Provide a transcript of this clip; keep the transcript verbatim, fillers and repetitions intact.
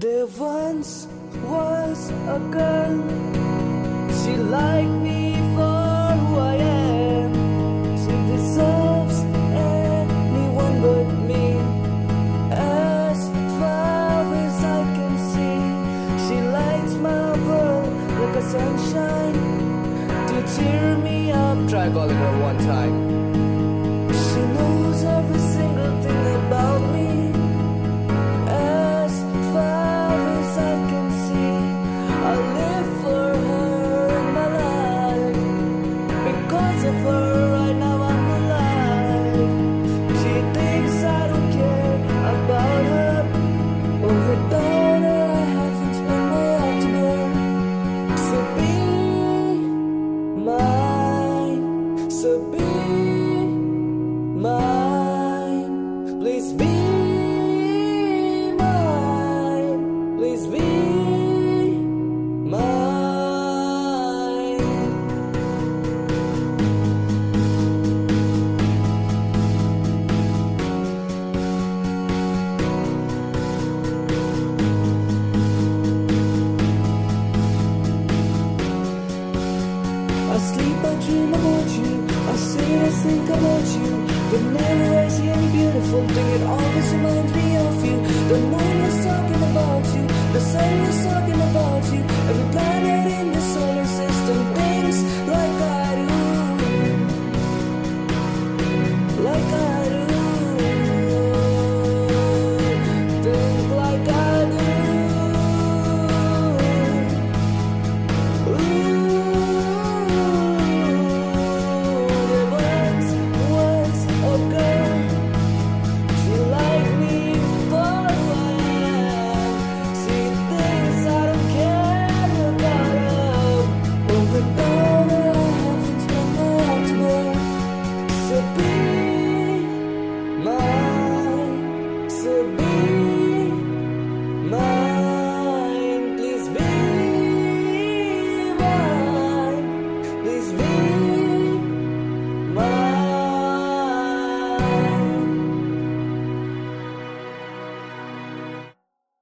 There once was a girl, she liked me for who I am. She deserves anyone but me. As far as I can see, she lights my world like a sunshine to cheer me up. Try calling her one time. She knows every single thing about me. As far as I can see, I live for her in my life. Because of her, right now I'm alive. She thinks I don't care about her, or without her I haven't spent my heart to her. So be mine, so be mine, please be mine, please be mine. I sleep, I dream about you, I sit, I think about you. But never I see any beautiful thing, it always reminds me of you. The moon is talking about you, the sun is talking about